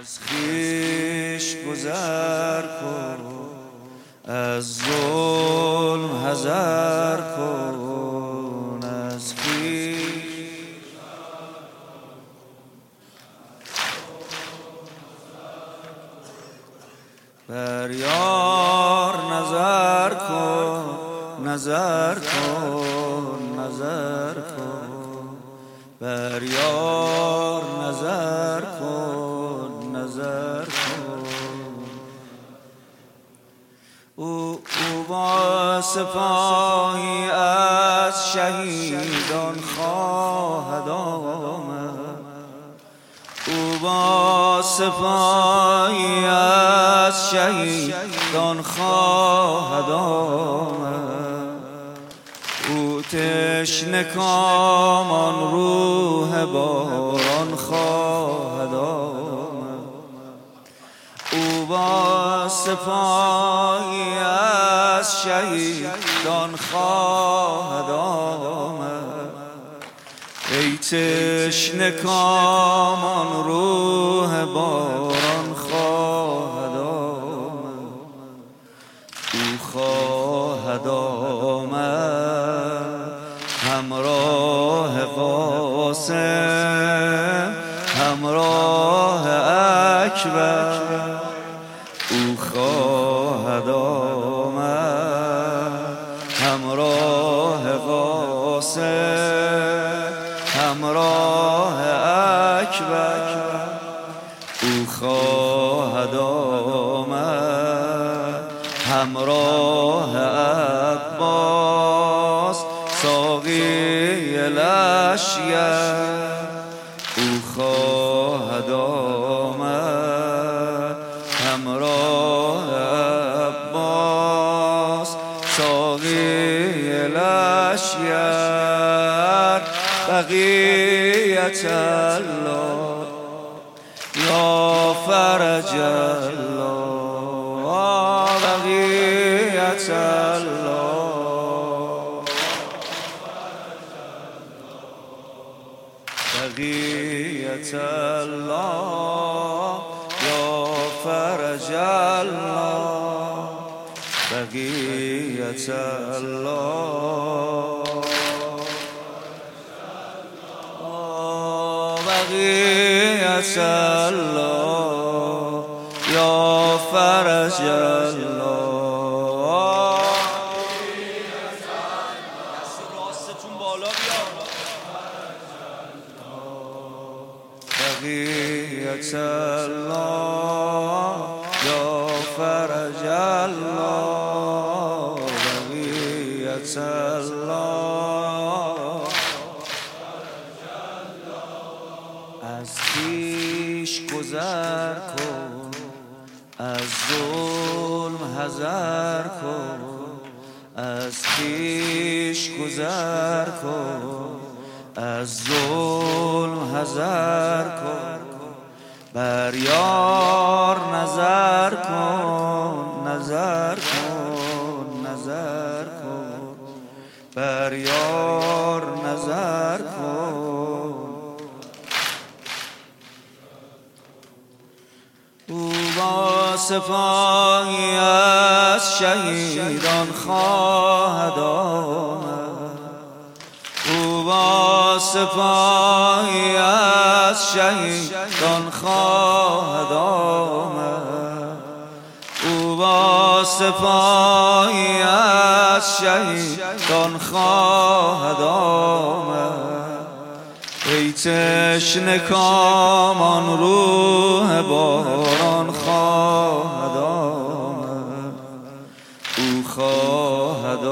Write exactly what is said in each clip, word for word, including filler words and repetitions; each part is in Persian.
از خویش گذر کن، از ظلم حذر کن، از خویش بر یار نظر کن، نظر کن، نظر کن، بر یار نظر کن، نظر کن. او او با سپاهی از شهیدان خواهد آمد، او با سپاهی از شهیدان خواهد آمد. او تشنه کامان روح باران خواهد آمد، او با سپاهی از شهیدان خواهد آمد. ای تشنه کامان روح باران خواهد آمد، او خواهد آمد همراه قاسم، همراه اکبر. او خواهد آمد همراه قاسم، همراه اکبر. او خواهد آمد همراه عباس، ساقی لشکر. او خواهد آمد همراه عباس، ساقی لشکر. بقیت الله یا فرج الله، بقیت الله، بقیت الله یا فرج الله، بقیت الله، بقیت الله یا فرج الله. دست راستتون بالا بیار. بقیت الله یا فرج الله، بقیت الله. از خویش گذر کن، از ظلم حذر کن، از خویش گذر کن، از ظلم حذر کن. بر یار نظر کن، نظر کن، نظر کن، بر یار نظر کن. او با سپاهی از شهیدان خواهد آمد، او با سپاهی از شهیدان خواهد آمد، او با سپاهی از شهیدان خواهد آمد. ای تشنه کامان روح باران خواهد آمد، او خواهد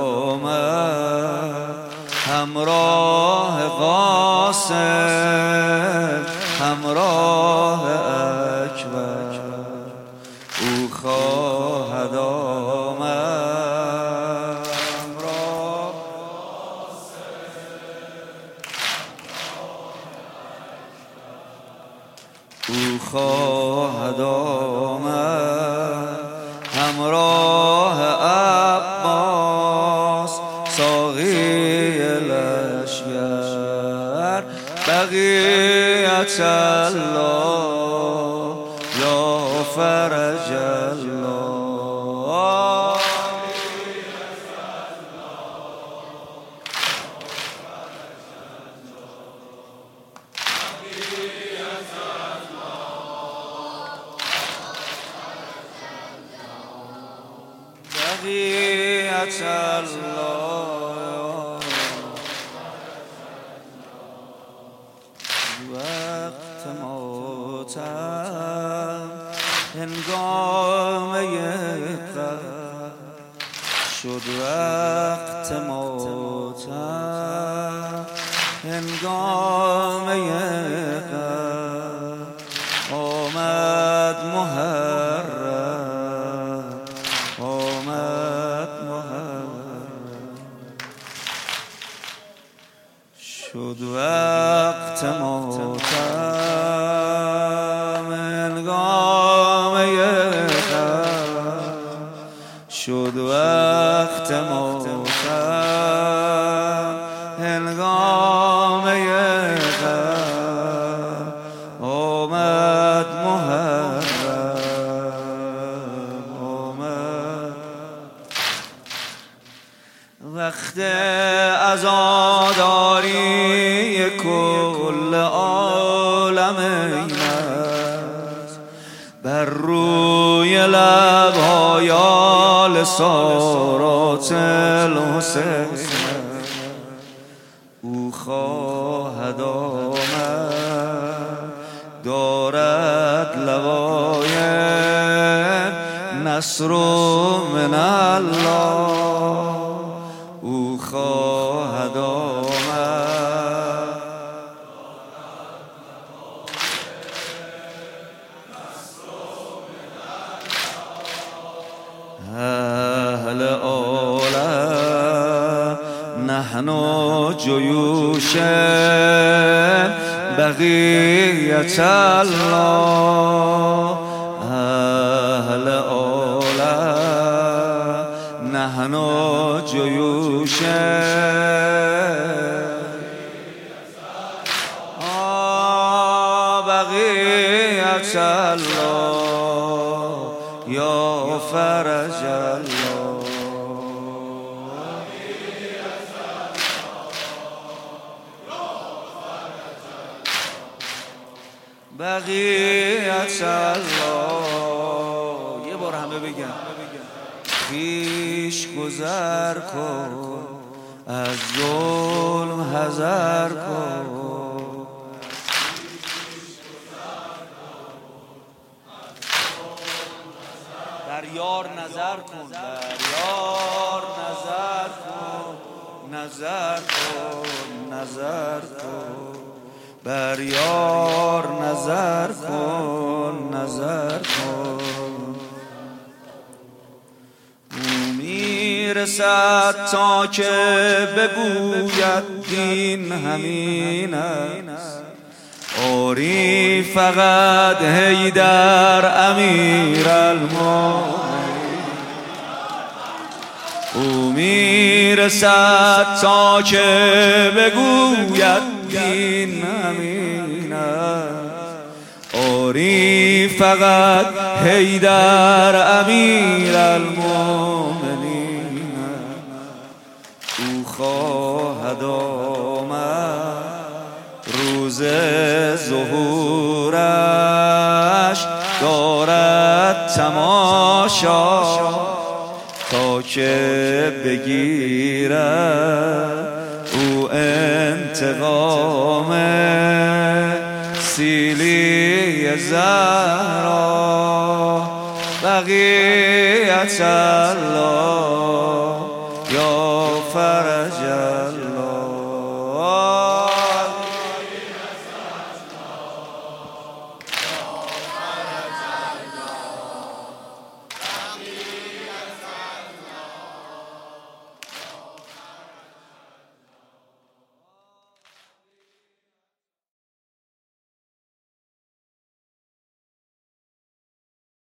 آمد همراه قاسم، همراه اکبر. او خواهد آمد همراه او خواهد آمد همراه عباس، ساقی لشکر. بقیت الله بقیت الله وقت ماتم هنگامه قبر شد وقت ماتم هنگامه قبر آمد محرم آمد محرم شد وقت ماتم هنگامه قبر شد وقت ماتم هنگامه قبر آمد محرم آمد وقت عزاداری کل عالم این است بر روی لب‌های آل سارات الحسین او خواهد آمد دارد لوایم نصر من الله او خواهد آمد اهل عالم نحن جیوش بقیت الله اهل عالم نحن جیوش بقیت الله یا فرج الله بقیت الله یه بار همه بگن خویش گذر کن از ظلم حذر کن بر یار نظر کن بر یار نظر کن نظر کن نظر کن بر یار نظر کن نظر کن او میرسد تا که بگوید دین همین است آری فقط حیدر امیر المومنین او میرسد تا که بگوید دین همین است آری فقط حیدر امیر المومنین او خواهد آمد روز ظهورش دارد تماشا تا که بگیرد او انتقام سیلی زهرا بقیت الله یا فرج